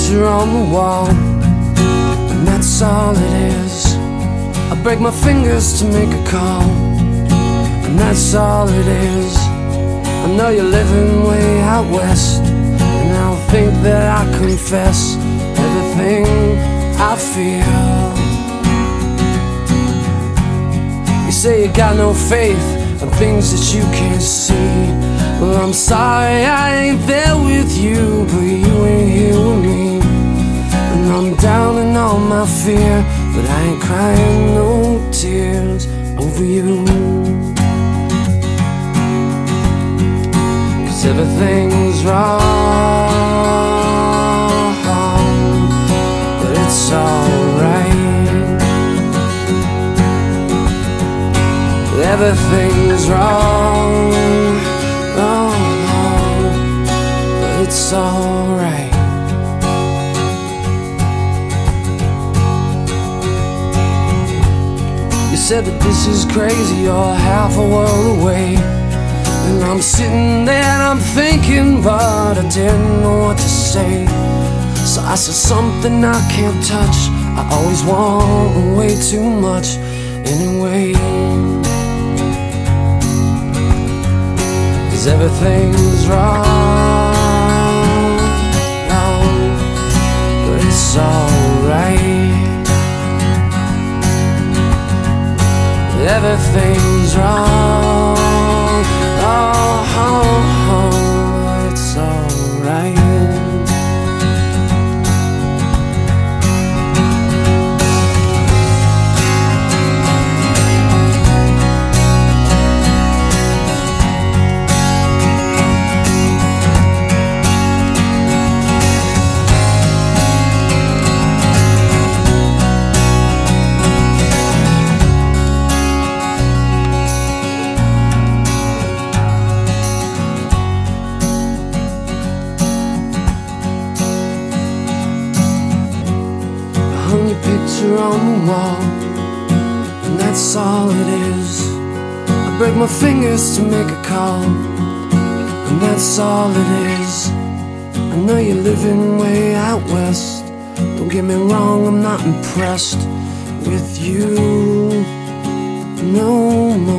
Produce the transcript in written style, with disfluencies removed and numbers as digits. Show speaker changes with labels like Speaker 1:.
Speaker 1: picture on the wall, and that's all it is. I break my fingers to make a call, and that's all it is. I know you're living way out west, and I'll think that I confess everything I feel. You say you got no faith in things that you can't see. Well, I'm sorry I ain't there with you, but you ain't here with me. And I'm down in all my fear, but I ain't crying no tears over you. 'Cause everything's wrong, but it's alright. Everything's wrong, but it's alright. You said that this is crazy, you're half a world away. And I'm sitting there and I'm thinking, but I didn't know what to say. So I said something I can't touch. I always want way too much anyway. 'Cause everything's wrong, but it's alright. Everything's wrong, but it's alright. Hung your picture on the wall, and that's all it is. I break my fingers to make a call, and that's all it is. I know you're living way out west. Don't get me wrong, I'm not impressed with you no more.